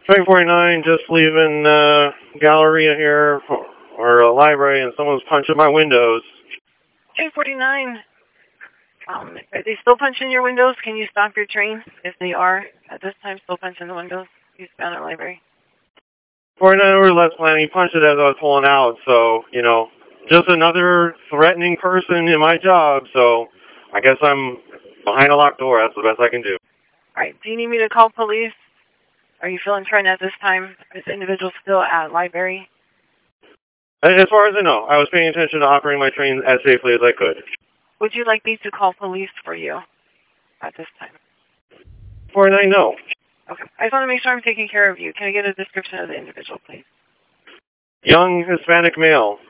Train 49, just leaving Galleria here, or a library, and someone's punching my windows. Train 49. Are they still punching your windows? Can you stop your train? If they are, at this time, still punching the windows, eastbound at library. 49 over less plan, he punched it as I was pulling out, so, you know, just another threatening person in my job, so I guess I'm behind a locked door. That's the best I can do. All right, do you need me to call police? Are you feeling threatened at this time? Is the individual still at library? As far as I know, I was paying attention to operating my train as safely as I could. Would you like me to call police for you at this time? 49, no. Okay. I just want to make sure I'm taking care of you. Can I get a description of the individual, please? Young Hispanic male.